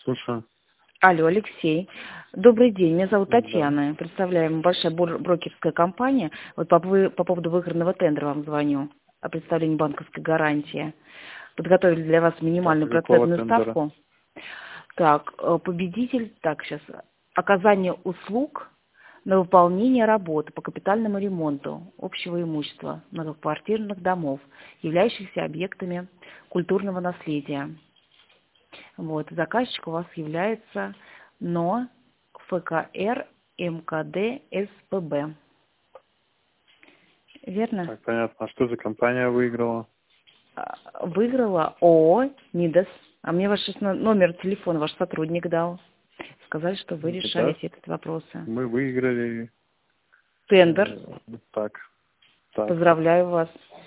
Слушаю. Алло, Алексей. Добрый день, меня зовут Да. Татьяна. Представляем большая брокерская компания. Вот по поводу выигранного тендера вам звоню о представлении банковской гарантии. Подготовили для вас минимальную Какого процентную тендера? ставку. Так, победитель, так, сейчас. Оказание услуг на выполнение работы по капитальному ремонту общего имущества многоквартирных домов, являющихся объектами культурного наследия. Вот, заказчик у вас является НО ФКР МКД СПБ. Верно? Так, понятно. А что за компания выиграла? Выиграла ООО «Мидас». А мне ваш номер телефона ваш сотрудник дал. Сказали, что вы Да? решаете этот вопрос. Мы выиграли. Тендер. Так. Поздравляю вас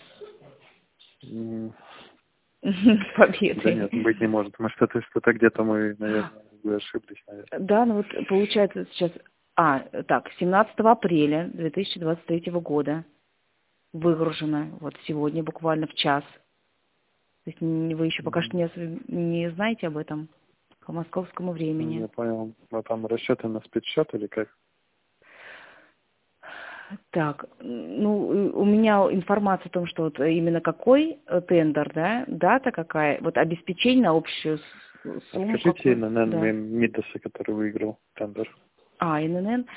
М, с Да победой. нет, быть не может. Может, это что-то где-то мы, наверное, вы ошиблись, наверное. Да, ну вот получается сейчас... так, 17 апреля 2023 года выгружено. Вот сегодня буквально в час. То есть вы еще пока что не знаете об этом по московскому времени. Я понял. А там расчеты на спецсчет или как? Так, ну, у меня информация о том, что вот именно какой тендер, да, дата какая, вот обеспечение на общую сумму Скажите какую, ИНН да. Мидаса, который выиграл тендер. ИНН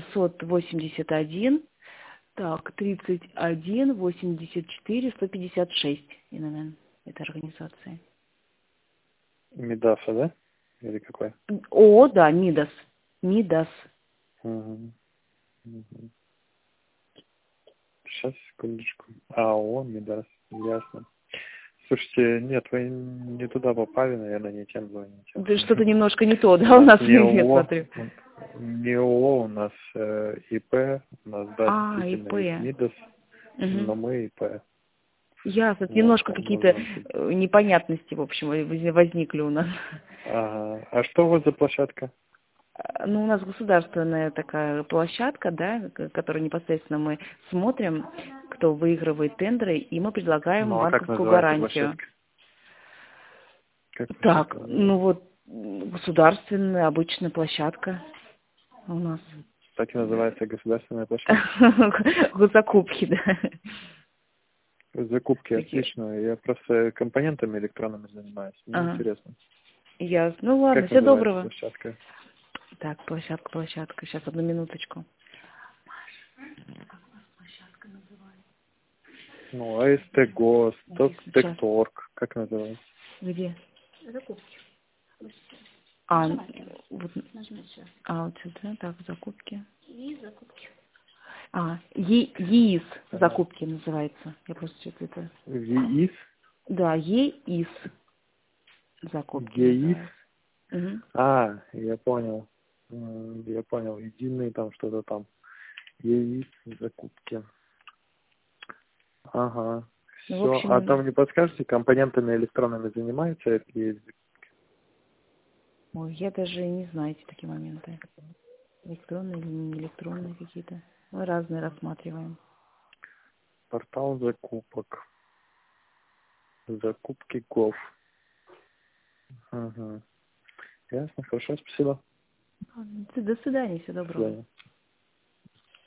781, так, 31, 84, 156 ИНН этой организации. Мидаса, да? Или какой? О, да, МИДАС. МИДАС. Мгм. Мгм. Сейчас, секундочку. АО Мидас. Ясно. Слушайте, нет, вы не туда попали, наверное, не тем звоните. Да что-то немножко не то, У да, у нас нас, не я ООО, смотрю. не ООО, у нас ИП, у нас, да, действительно ИП. есть МИДАС, Угу. но мы ИП. Ясно. Вот, Немножко там какие-то нужно... непонятности, в общем, возникли у нас. Ага. А что у вас за площадка? Ну, у нас государственная такая площадка, да, которую непосредственно мы смотрим, кто выигрывает тендеры, и мы предлагаем Ну, а как банковскую называется гарантию. площадка? Как Так, площадка ну называется? вот государственная обычная площадка у нас. Так и называется государственная площадка? Госзакупки, да. Закупки, Такие. отлично. Я просто компонентами электронными занимаюсь. Мне Ага. интересно. Ясно. Ну ладно, Как всего называется доброго. площадка? Так, площадка. Сейчас, одну минуточку. Ну, АСТ ГОСТ, Сейчас. Текторг, как называется? Где? Вот, вот сюда, так, закупки. ЕИС закупки называется. Я просто что-то это... ВИИС, Да, ЕИС закупки ГЕИС. называется. Угу. Я понял. Я понял. Единый там что-то там. ЕИС, закупки. Ага. Ну, в Все. А общем, там не подскажете, компонентами электронными занимаются? ой, я даже не знаю эти такие моменты. Электронные или не электронные какие-то. Мы разные рассматриваем. Портал закупок. Закупки ГОВ. Ага. Ясно, хорошо, спасибо. До свидания, всего До доброго. свидания.